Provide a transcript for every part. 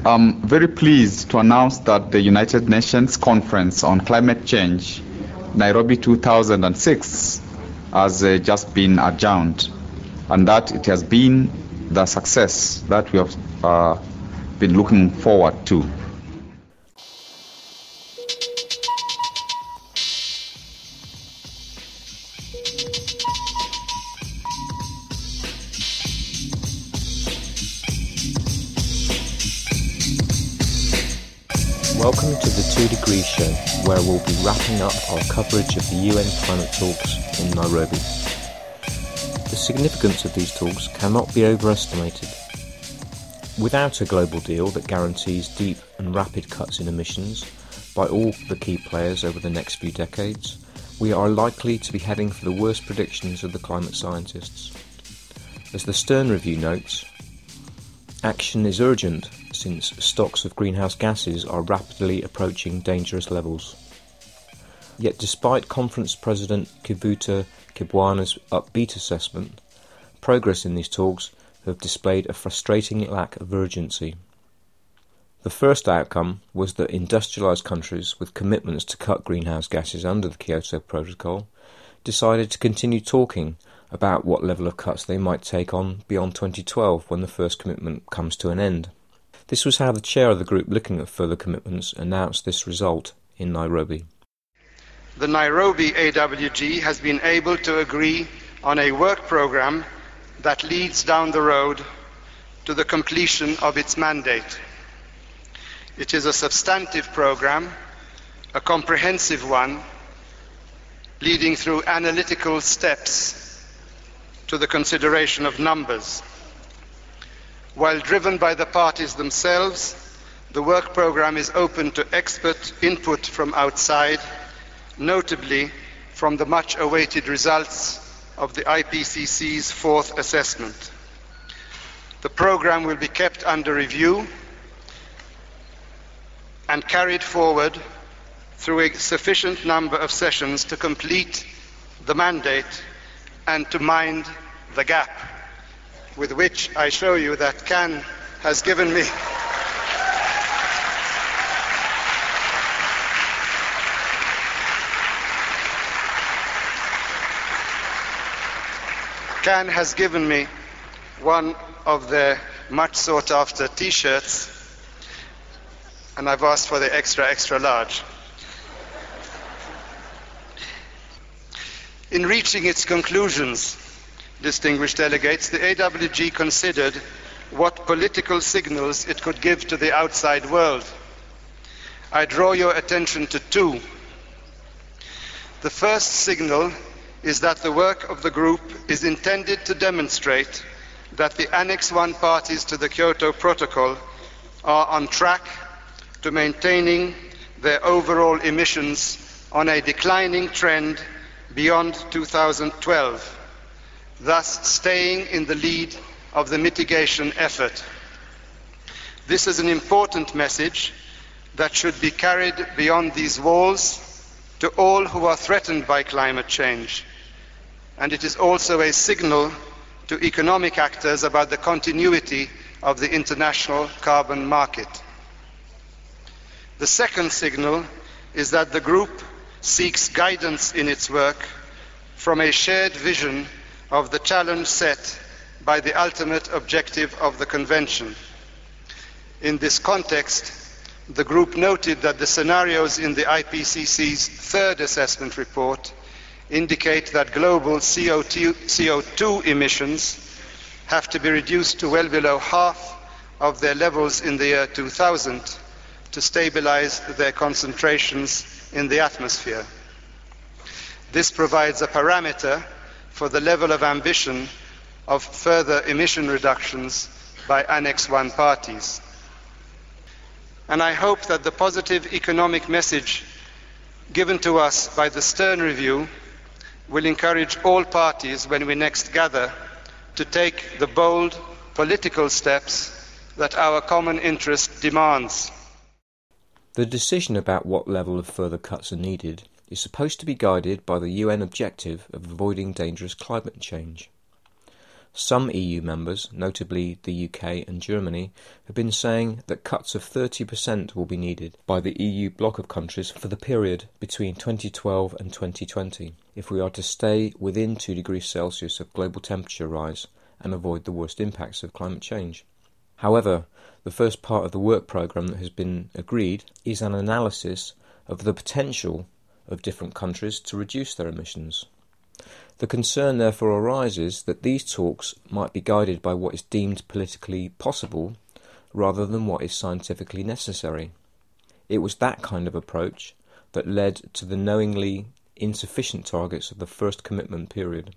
I'm very pleased to announce that the United Nations Conference on Climate Change, Nairobi 2006, has just been adjourned, and that it has been the success that we have been looking forward to. Welcome to the 2 Degrees Show, where we'll be wrapping up our coverage of the UN climate talks in Nairobi. The significance of these talks cannot be overestimated. Without a global deal that guarantees deep and rapid cuts in emissions by all the key players over the next few decades, we are likely to be heading for the worst predictions of the climate scientists. As the Stern Review notes, action is urgent since stocks of greenhouse gases are rapidly approaching dangerous levels. Yet despite Conference President Kivuta Kibwana's upbeat assessment, progress in these talks have displayed a frustrating lack of urgency. The first outcome was that industrialised countries with commitments to cut greenhouse gases under the Kyoto Protocol decided to continue talking about what level of cuts they might take on beyond 2012 when the first commitment comes to an end. This was how the chair of the group looking at further commitments announced this result in Nairobi. The Nairobi AWG has been able to agree on a work programme that leads down the road to the completion of its mandate. It is a substantive programme, a comprehensive one, leading through analytical steps to the consideration of numbers. While driven by the parties themselves, the work programme is open to expert input from outside, notably from the much-awaited results of the IPCC's fourth assessment. The programme will be kept under review and carried forward through a sufficient number of sessions to complete the mandate and to mind the gap, with which I show you that Cannes has given me one of their much sought after t-shirts, and I've asked for the extra large. In reaching its conclusions, distinguished delegates, the AWG considered what political signals it could give to the outside world. I draw your attention to two. The first signal is that the work of the group is intended to demonstrate that the Annex I parties to the Kyoto Protocol are on track to maintaining their overall emissions on a declining trend beyond 2012. Thus staying in the lead of the mitigation effort. This is an important message that should be carried beyond these walls to all who are threatened by climate change. And it is also a signal to economic actors about the continuity of the international carbon market. The second signal is that the group seeks guidance in its work from a shared vision of the challenge set by the ultimate objective of the Convention. In this context, the group noted that the scenarios in the IPCC's third assessment report indicate that global CO2 emissions have to be reduced to well below half of their levels in the year 2000 to stabilize their concentrations in the atmosphere. This provides a parameter for the level of ambition of further emission reductions by Annex I parties. And I hope that the positive economic message given to us by the Stern Review will encourage all parties when we next gather to take the bold political steps that our common interest demands. The decision about what level of further cuts are needed is supposed to be guided by the UN objective of avoiding dangerous climate change. Some EU members, notably the UK and Germany, have been saying that cuts of 30% will be needed by the EU bloc of countries for the period between 2012 and 2020 if we are to stay within 2 degrees Celsius of global temperature rise and avoid the worst impacts of climate change. However, the first part of the work programme that has been agreed is an analysis of the potential of different countries to reduce their emissions. The concern therefore arises that these talks might be guided by what is deemed politically possible rather than what is scientifically necessary. It was that kind of approach that led to the knowingly insufficient targets of the first commitment period.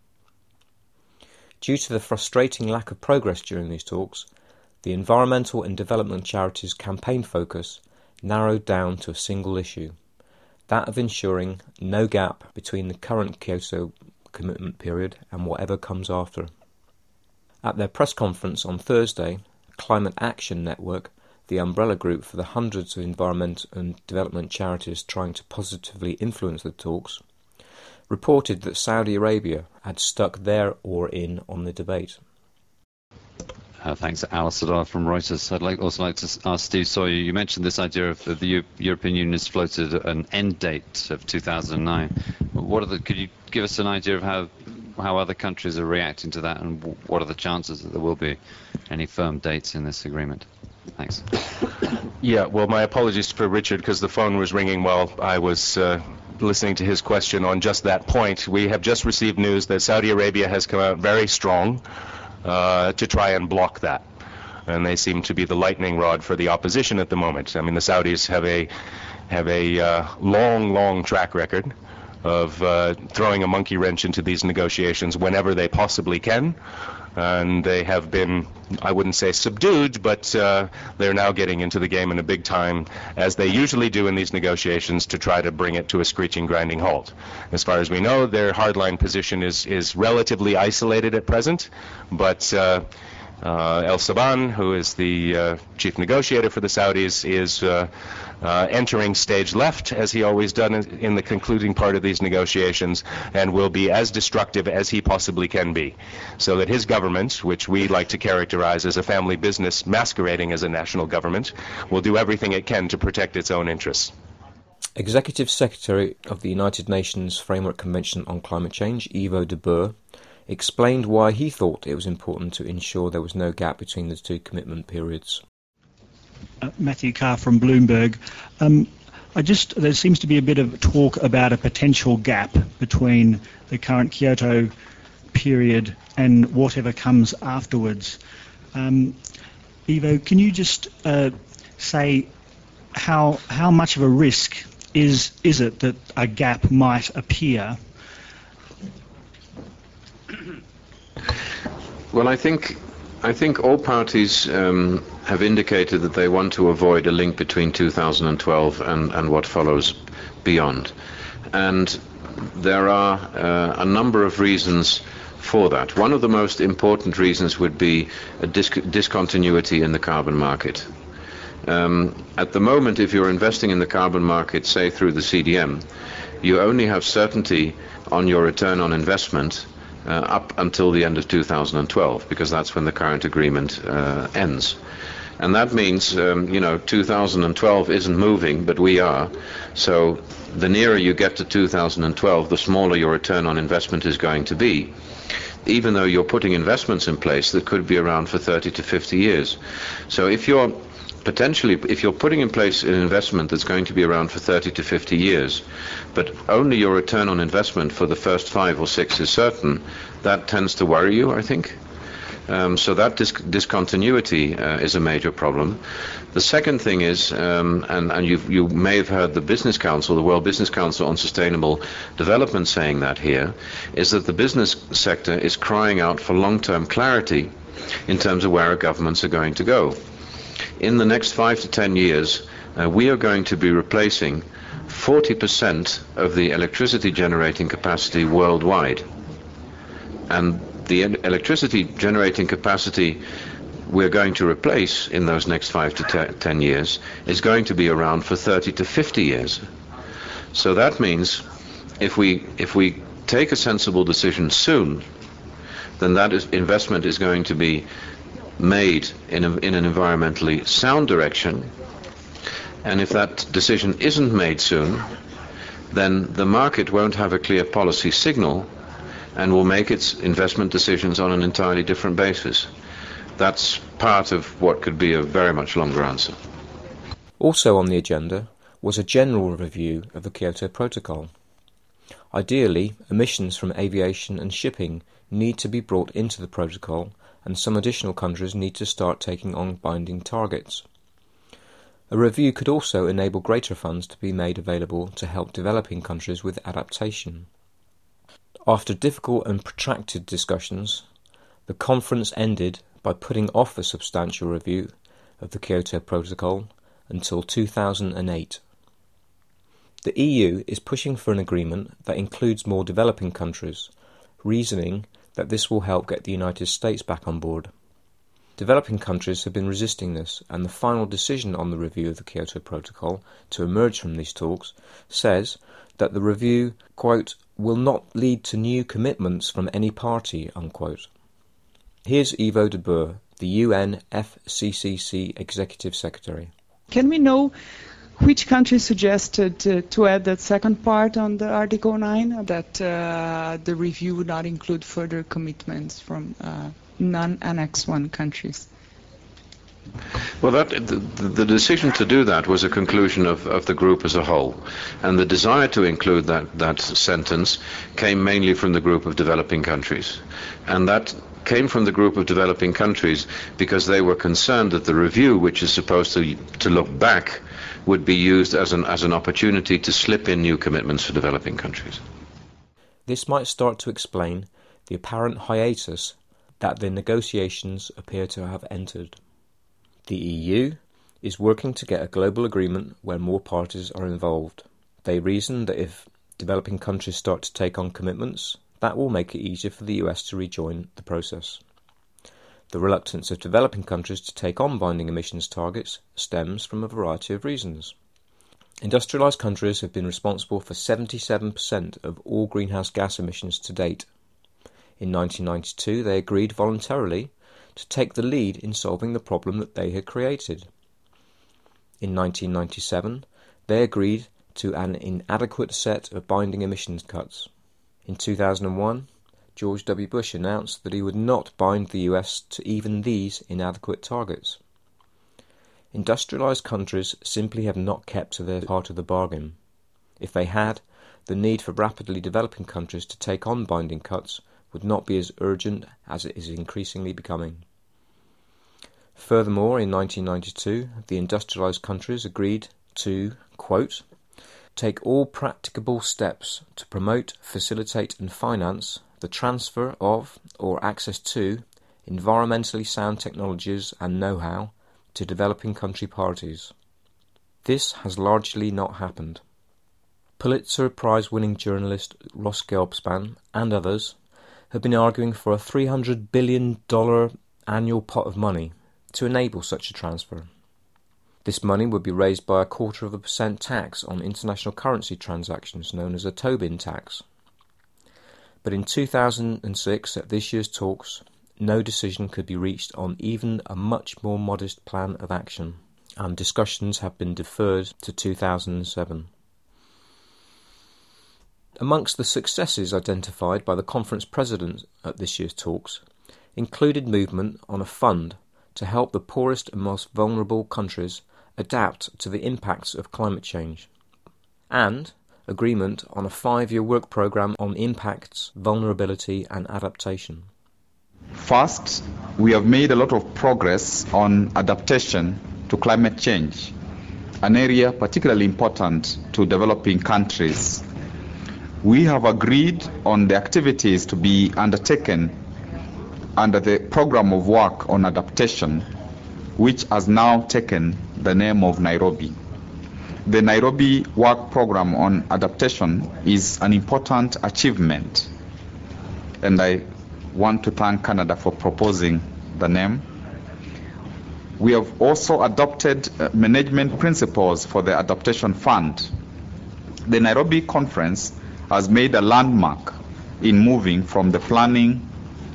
Due to the frustrating lack of progress during these talks, the environmental and development charities' campaign focus narrowed down to a single issue, that of ensuring no gap between the current Kyoto commitment period and whatever comes after. At their press conference on Thursday, Climate Action Network, the umbrella group for the hundreds of environment and development charities trying to positively influence the talks, reported that Saudi Arabia had stuck their oar in on the debate. Thanks, Alistair from Reuters. I'd also like to ask Steve Sawyer, you mentioned this idea of the European Union has floated an end date of 2009. Could you give us an idea of how other countries are reacting to that, and what are the chances that there will be any firm dates in this agreement? Thanks. Yeah, well, my apologies for Richard, because the phone was ringing while I was listening to his question on just that point. We have just received news that Saudi Arabia has come out very strong to try and block that. And they seem to be the lightning rod for the opposition at the moment. I mean, the Saudis have a long track record of throwing a monkey wrench into these negotiations whenever they possibly can. And they have been, I wouldn't say subdued, but they're now getting into the game in a big time, as they usually do in these negotiations, to try to bring it to a screeching, grinding halt. As far as we know, their hardline position is relatively isolated at present, but El Saban, who is the chief negotiator for the Saudis, is entering stage left, as he always done in the concluding part of these negotiations, and will be as destructive as he possibly can be, so that his government, which we like to characterize as a family business masquerading as a national government, will do everything it can to protect its own interests. Executive Secretary of the United Nations Framework Convention on Climate Change, Ivo de Boer, explained why he thought it was important to ensure there was no gap between the two commitment periods. Matthew Carr from Bloomberg. There seems to be a bit of talk about a potential gap between the current Kyoto period and whatever comes afterwards. Ivo, can you just say how much of a risk is it that a gap might appear? Well, I think all parties have indicated that they want to avoid a link between 2012 and what follows beyond. And there are a number of reasons for that. One of the most important reasons would be a discontinuity in the carbon market. At the moment, if you're investing in the carbon market, say through the CDM, you only have certainty on your return on investment up until the end of 2012, because that's when the current agreement ends. And that means, 2012 isn't moving, but we are. So the nearer you get to 2012, the smaller your return on investment is going to be, even though you're putting investments in place that could be around for 30 to 50 years. So if you're putting in place an investment that's going to be around for 30 to 50 years, but only your return on investment for the first 5 or 6 is certain, that tends to worry you, I think. So that discontinuity is a major problem. The second thing is, and you may have heard the Business Council, the World Business Council on Sustainable Development saying that here, is that the business sector is crying out for long-term clarity in terms of where our governments are going to go. In the next 5 to 10 years, we are going to be replacing 40% of the electricity generating capacity worldwide. And the electricity generating capacity we're going to replace in those next 5 to 10 years is going to be around for 30 to 50 years. So that means if we take a sensible decision soon, then that investment is going to be made in an environmentally sound direction. And if that decision isn't made soon, then the market won't have a clear policy signal and will make its investment decisions on an entirely different basis. That's part of what could be a very much longer answer. Also on the agenda was a general review of the Kyoto Protocol. Ideally, emissions from aviation and shipping need to be brought into the protocol, and some additional countries need to start taking on binding targets. A review could also enable greater funds to be made available to help developing countries with adaptation. After difficult and protracted discussions, the conference ended by putting off a substantial review of the Kyoto Protocol until 2008. The EU is pushing for an agreement that includes more developing countries, reasoning that this will help get the United States back on board. Developing countries have been resisting this, and the final decision on the review of the Kyoto Protocol to emerge from these talks says that the review, quote, will not lead to new commitments from any party, unquote. Here's Ivo de Boer, the UN FCCC Executive Secretary. Can we know which country suggested to add that second part on the Article 9, that the review would not include further commitments from non-Annex 1 countries? Well, the decision to do that was a conclusion of the group as a whole, and the desire to include that sentence came mainly from the group of developing countries, and that came from the group of developing countries because they were concerned that the review, which is supposed to look back, would be used as an opportunity to slip in new commitments for developing countries. This might start to explain the apparent hiatus that the negotiations appear to have entered. The EU is working to get a global agreement where more parties are involved. They reason that if developing countries start to take on commitments, that will make it easier for the US to rejoin the process. The reluctance of developing countries to take on binding emissions targets stems from a variety of reasons. Industrialised countries have been responsible for 77% of all greenhouse gas emissions to date. In 1992, they agreed voluntarily to take the lead in solving the problem that they had created. In 1997, they agreed to an inadequate set of binding emissions cuts. In 2001, George W. Bush announced that he would not bind the US to even these inadequate targets. Industrialised countries simply have not kept to their part of the bargain. If they had, the need for rapidly developing countries to take on binding cuts would not be as urgent as it is increasingly becoming. Furthermore, in 1992, the industrialised countries agreed to, quote, take all practicable steps to promote, facilitate and finance the transfer of or access to environmentally sound technologies and know-how to developing country parties. This has largely not happened. Pulitzer Prize-winning journalist Ross Gelbspan and others have been arguing for a $300 billion annual pot of money to enable such a transfer. This money would be raised by 0.25% tax on international currency transactions known as a Tobin tax. But in 2006, at this year's talks, no decision could be reached on even a much more modest plan of action, and discussions have been deferred to 2007. Amongst the successes identified by the conference president at this year's talks included movement on a fund to help the poorest and most vulnerable countries adapt to the impacts of climate change, and agreement on a 5-year work programme on impacts, vulnerability and adaptation. First, we have made a lot of progress on adaptation to climate change, an area particularly important to developing countries. We have agreed on the activities to be undertaken under the program of work on adaptation, which has now taken the name of Nairobi. The Nairobi Work Program on Adaptation is an important achievement, and I want to thank Canada for proposing the name. We have also adopted management principles for the Adaptation Fund. The Nairobi Conference has made a landmark in moving from the planning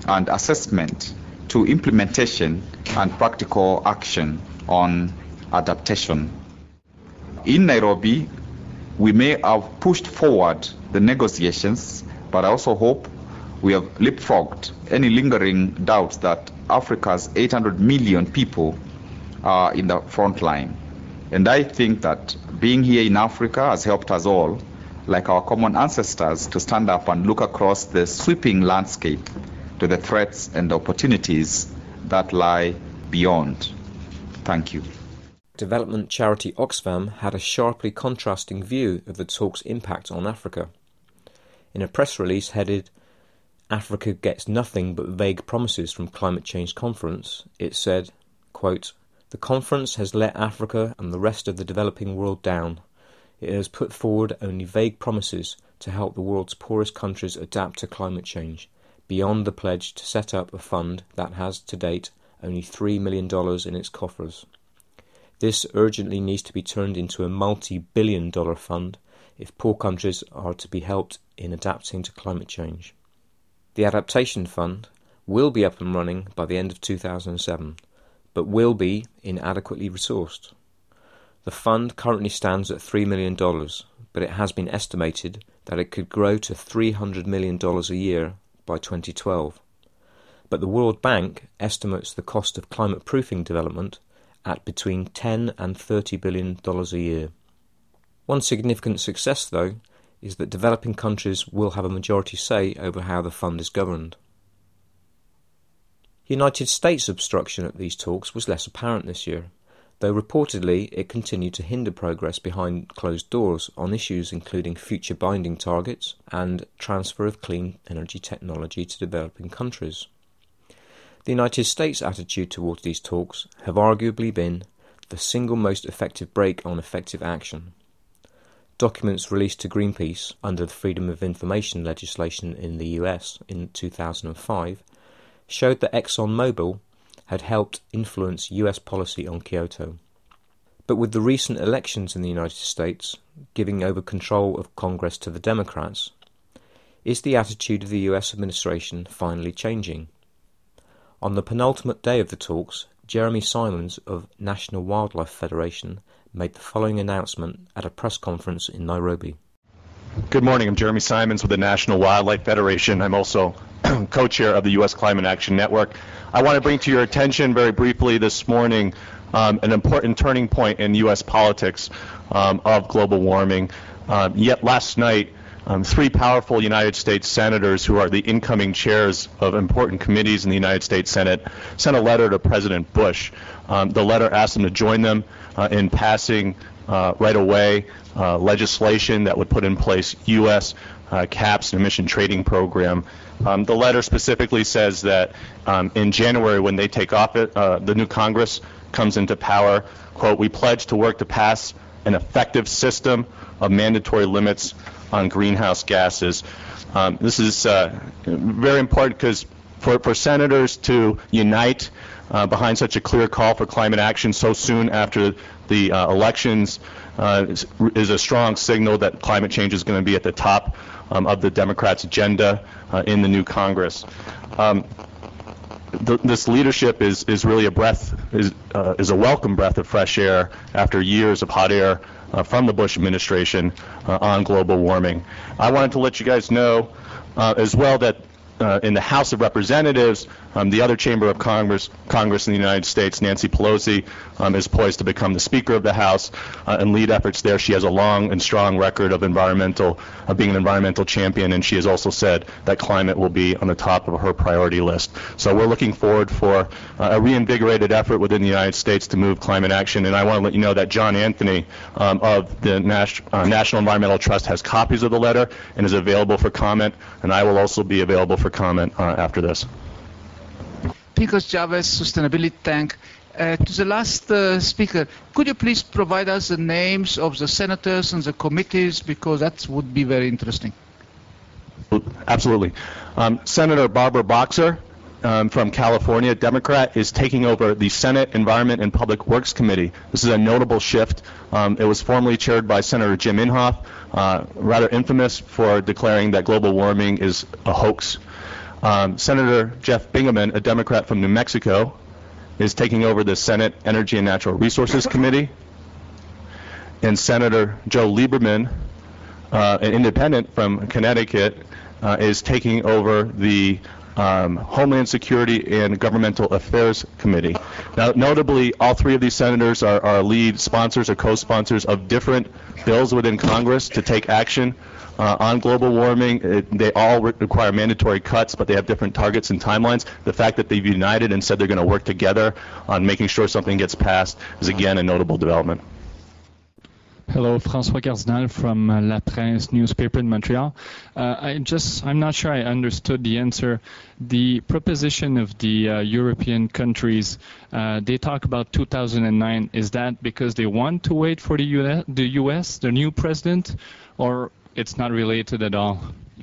and assessment to implementation and practical action on adaptation. In Nairobi, we may have pushed forward the negotiations, but I also hope we have leapfrogged any lingering doubts that Africa's 800 million people are in the front line. And I think that being here in Africa has helped us all, like our common ancestors, to stand up and look across the sweeping landscape to the threats and opportunities that lie beyond. Thank you. Development charity Oxfam had a sharply contrasting view of the talk's impact on Africa. In a press release headed, "Africa gets nothing but vague promises from climate change conference," it said, quote, "The conference has let Africa and the rest of the developing world down. It has put forward only vague promises to help the world's poorest countries adapt to climate change, beyond the pledge to set up a fund that has, to date, only $3 million in its coffers. This urgently needs to be turned into a multi-billion-dollar fund if poor countries are to be helped in adapting to climate change. The Adaptation Fund will be up and running by the end of 2007, but will be inadequately resourced. The fund currently stands at $3 million, but it has been estimated that it could grow to $300 million a year by 2012. But the World Bank estimates the cost of climate-proofing development at between $10 and $30 billion a year. One significant success, though, is that developing countries will have a majority say over how the fund is governed. United States obstruction at these talks was less apparent this year, though reportedly it continued to hinder progress behind closed doors on issues including future binding targets and transfer of clean energy technology to developing countries. The United States' attitude towards these talks have arguably been the single most effective brake on effective action. Documents released to Greenpeace under the Freedom of Information legislation in the US in 2005 showed that ExxonMobil had helped influence US policy on Kyoto. But with the recent elections in the United States giving over control of Congress to the Democrats, is the attitude of the US administration finally changing? On the penultimate day of the talks, Jeremy Simons of National Wildlife Federation made the following announcement at a press conference in Nairobi. Good morning. I'm Jeremy Simons with the National Wildlife Federation. I'm also co-chair of the U.S. Climate Action Network. I want to bring to your attention very briefly this morning an important turning point in U.S. politics of global warming. Yet last night, three powerful United States senators who are the incoming chairs of important committees in the United States Senate sent a letter to President Bush. The letter asked him to join them in passing right away legislation that would put in place U.S. caps and emission trading program. The letter specifically says that in January, when they take office, the new Congress comes into power, quote, "We pledge to work to pass an effective system of mandatory limits on greenhouse gases." This is very important because for senators to unite behind such a clear call for climate action so soon after the elections is a strong signal that climate change is going to be at the top of the Democrats' agenda in the new Congress. This leadership is really is a welcome breath of fresh air after years of hot air from the Bush administration on global warming. I wanted to let you guys know as well that in the House of Representatives, the other chamber of Congress in the United States, Nancy Pelosi, is poised to become the Speaker of the House and lead efforts there. She has a long and strong record of being an environmental champion, and she has also said that climate will be on the top of her priority list. So we're looking forward for a reinvigorated effort within the United States to move climate action. And I want to let you know that John Anthony of the National Environmental Trust has copies of the letter and is available for comment, and I will also be available for comment after this. Picos Chavez, Sustainability Tank. To the last speaker, could you please provide us the names of the senators and the committees, because that would be very interesting. Absolutely. Senator Barbara Boxer from California, Democrat, is taking over the Senate Environment and Public Works Committee. This is a notable shift. It was formerly chaired by Senator Jim Inhofe, rather infamous for declaring that global warming is a hoax. Senator Jeff Bingaman, a Democrat from New Mexico, is taking over the Senate Energy and Natural Resources Committee. And Senator Joe Lieberman, an independent from Connecticut, is taking over the Homeland Security and Governmental Affairs Committee. Now, notably, all three of these senators are lead sponsors or co-sponsors of different bills within Congress to take action on global warming. They all require mandatory cuts, but they have different targets and timelines. The fact that they've united and said they're going to work together on making sure something gets passed is, again, a notable development. Hello, François Cardinal from La Presse newspaper in Montreal. I'm not sure I understood the answer. The proposition of the European countries, they talk about 2009. Is that because they want to wait for the U.S., the new president, or it's not related at all?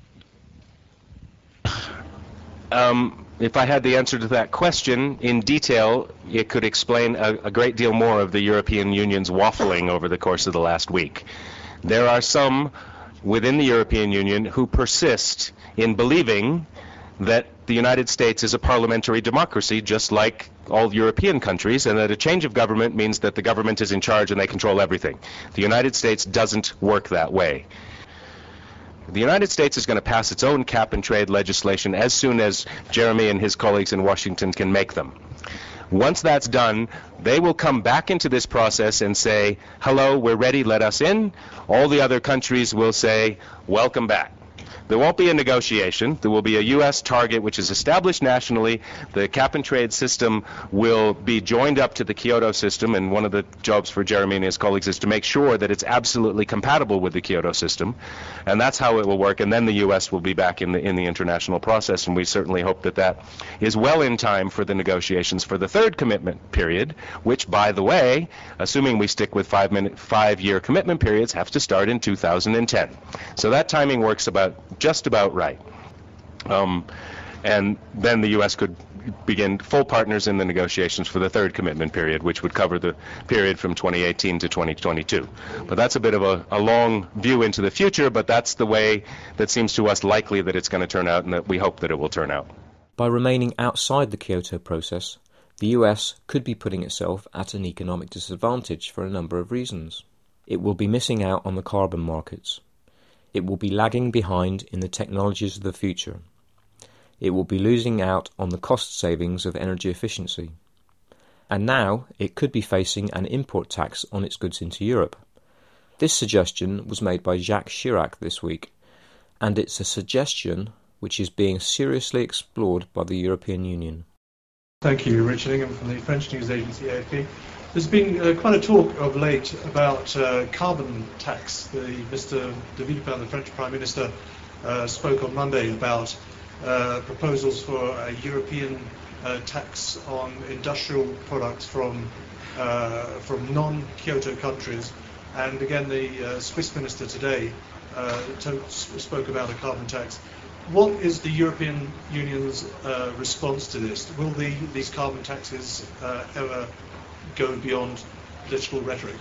If I had the answer to that question in detail, it could explain a great deal more of the European Union's waffling over the course of the last week. There are some within the European Union who persist in believing that the United States is a parliamentary democracy, just like all European countries, and that a change of government means that the government is in charge and they control everything. The United States doesn't work that way. The United States is going to pass its own cap-and-trade legislation as soon as Jeremy and his colleagues in Washington can make them. Once that's done, they will come back into this process and say, hello, we're ready, let us in. All the other countries will say, welcome back. There won't be a negotiation. There will be a U.S. target which is established nationally. The cap-and-trade system will be joined up to the Kyoto system, and one of the jobs for Jeremy and his colleagues is to make sure that it's absolutely compatible with the Kyoto system, and that's how it will work. And then the U.S. will be back in the international process, and we certainly hope that that is well in time for the negotiations for the third commitment period, which, by the way, assuming we stick with 5-year commitment periods, have to start in 2010. So that timing works just about right. And then the U.S. could begin full partners in the negotiations for the third commitment period, which would cover the period from 2018 to 2022. But that's a bit of a long view into the future, but that's the way that seems to us likely that it's going to turn out, and that we hope that it will turn out. By remaining outside the Kyoto process, the US could be putting itself at an economic disadvantage for a number of reasons. It will be missing out on the carbon markets. It will be lagging behind in the technologies of the future. It will be losing out on the cost savings of energy efficiency. And now it could be facing an import tax on its goods into Europe. This suggestion was made by Jacques Chirac this week, and it's a suggestion which is being seriously explored by the European Union. Thank you, Richard Ingham from the French news agency AFP. There's been quite a talk of late about carbon tax. Mr. de Villepin, the French Prime Minister, spoke on Monday about proposals for a European tax on industrial products from non-Kyoto countries. And again, the Swiss minister today spoke about a carbon tax. What is the European Union's response to this? Will these carbon taxes ever go beyond political rhetoric?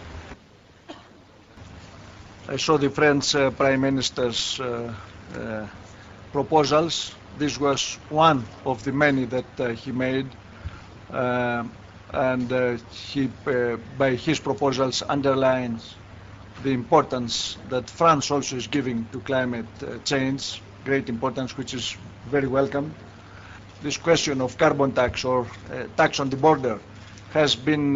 I saw the French Prime Minister's proposals. This was one of the many that he made, and he, by his proposals, underlines the importance that France also is giving to climate change, great importance, which is very welcome. This question of carbon tax or tax on the border has been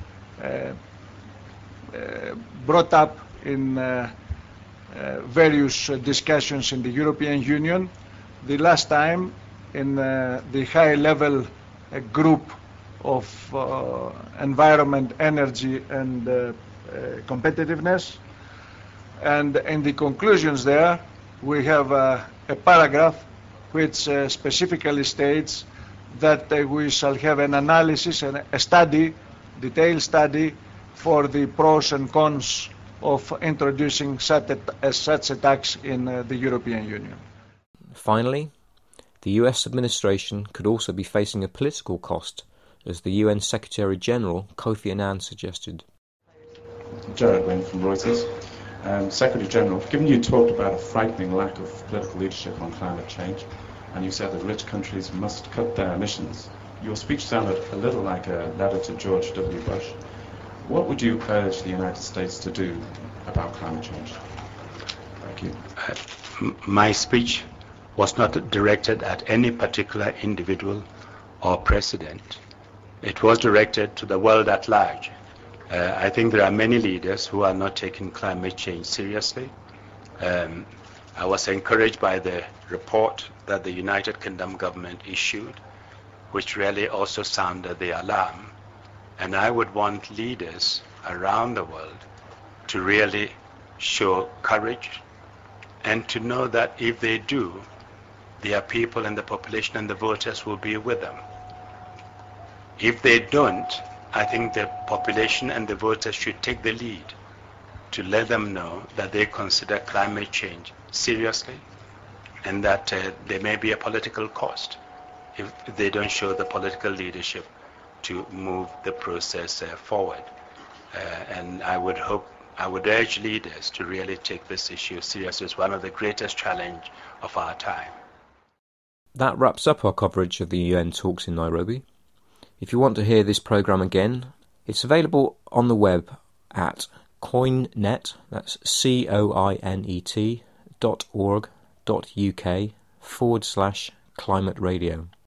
brought up in various discussions in the European Union. The last time in the high-level group of environment, energy and competitiveness. And in the conclusions there, we have a paragraph which specifically states that we shall have an analysis and a study, detailed study, for the pros and cons of introducing such a tax in the European Union. Finally, the US administration could also be facing a political cost, as the UN Secretary General Kofi Annan suggested. Jared Wynn from Reuters. Secretary General, given you talked about a frightening lack of political leadership on climate change, and you said that rich countries must cut their emissions. Your speech sounded a little like a letter to George W. Bush. What would you urge the United States to do about climate change? Thank you. My speech was not directed at any particular individual or president. It was directed to the world at large. I think there are many leaders who are not taking climate change seriously. I was encouraged by the report that the United Kingdom government issued, which really also sounded the alarm. And I would want leaders around the world to really show courage and to know that if they do, their people and the population and the voters will be with them. If they don't, I think the population and the voters should take the lead to let them know that they consider climate change seriously and that there may be a political cost if they don't show the political leadership to move the process forward. And I would urge leaders to really take this issue seriously. It's one of the greatest challenges of our time. That wraps up our coverage of the UN talks in Nairobi. If you want to hear this programme again, it's available on the web at coinet, that's coinet.org.uk/climate radio.